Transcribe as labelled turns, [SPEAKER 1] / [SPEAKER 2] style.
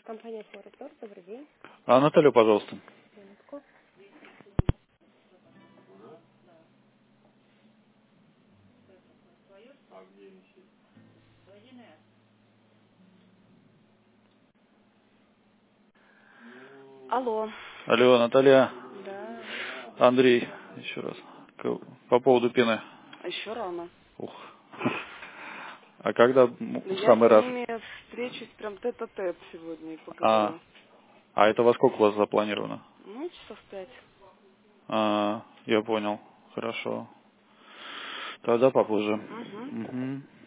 [SPEAKER 1] Компания Форекс, добрый день.
[SPEAKER 2] Наталью, пожалуйста.
[SPEAKER 1] Минутку. Алло.
[SPEAKER 2] Алло, Наталья.
[SPEAKER 1] Да,
[SPEAKER 2] Андрей, еще раз. По поводу пены.
[SPEAKER 1] еще рано.
[SPEAKER 2] Ух. А когда
[SPEAKER 1] Но
[SPEAKER 2] в
[SPEAKER 1] я
[SPEAKER 2] самый
[SPEAKER 1] с
[SPEAKER 2] раз?
[SPEAKER 1] ними встречусь прям тет-а-тет сегодня и
[SPEAKER 2] А,
[SPEAKER 1] поговорю.
[SPEAKER 2] а это во сколько у вас запланировано?
[SPEAKER 1] Ну, часов 5.
[SPEAKER 2] Я понял. Хорошо. Тогда попозже.
[SPEAKER 1] Угу.
[SPEAKER 2] Мгм.